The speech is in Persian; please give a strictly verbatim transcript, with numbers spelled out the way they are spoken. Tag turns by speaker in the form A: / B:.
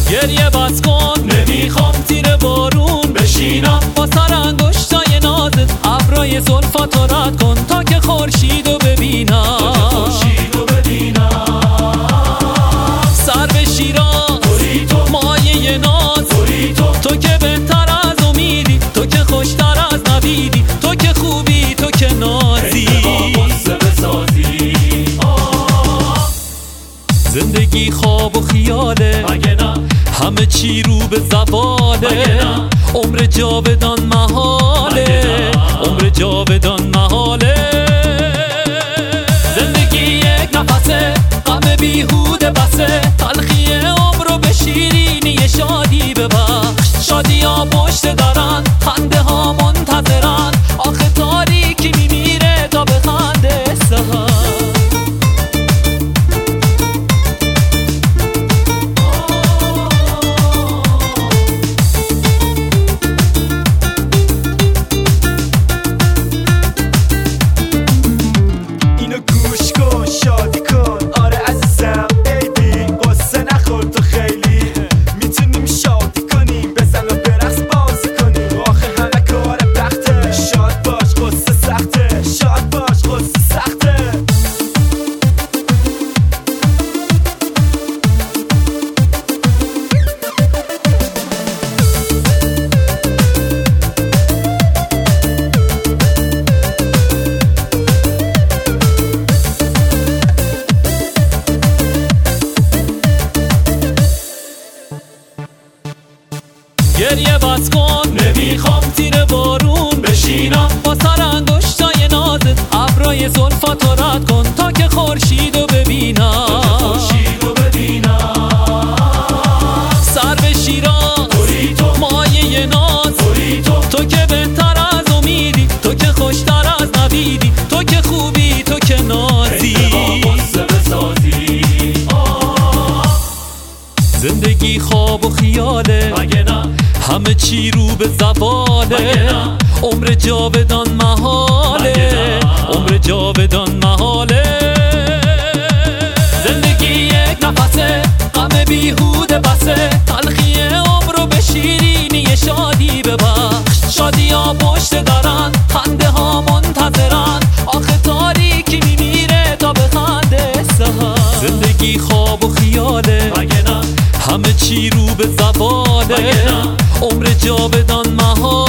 A: گریه بس کن، نمیخوام زیر بارون بشینم. با سر انگشتای نازت ابرای زلفاتو رد کن تا که خورشیدو ببینم. سر به شیراز مایه ناز، تو که بهتر از امیدی، تو که خوشتر از نویدی، تو که خوبی، تو که نازی. زندگی خواب و خیاله، همه چی رو به زواله. عمر جاودان محاله، عمر جاودان محاله. زندگی یک نفسه، غم بیهوده بسه. تلخی عمرو به شیرینی شادی ببخش. شادی ها پشت دارن، خنده ها منتظرن. آخه تاریکی میمیره تا بخنده سحر. گریه بس کن، نمیخوام زیر بارون بشینم. با سر انگشتای نازت ابرای زلفاتو رد کن تا که خورشیدو ببینم. سر به شیراز مایه ناز، تو که بهتر از امیدی، تو که خوشتر از نویدی، تو که خوبی، تو که نازی. زندگی خواب و خیاله، همه چی رو به زواله. عمر جاودان محاله، عمر جاودان محاله. زندگی یک نفسه، غم بیهوده بسه. تلخی عمرو به شیرینی شادی ببخش. شادی ها پشت دارن، خنده ها منتظرن. آخه تاریکی میمیره تا بخنده سحر. زندگی خواب و خیاله، همه چی رو به زواله. عمر جاودان محاله.